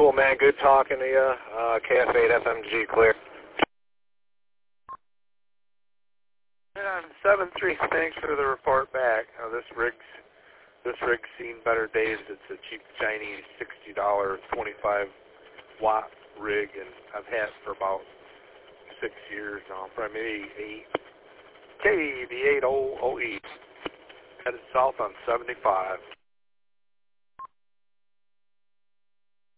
Cool, man. Good talking to you. KF8 FMG clear. And on 7-3, thanks for the report back. This rig's seen better days. It's a cheap Chinese $60 25-watt rig, and I've had it for about 6 years now. Probably maybe 8. KV8OE. Headed south on 75.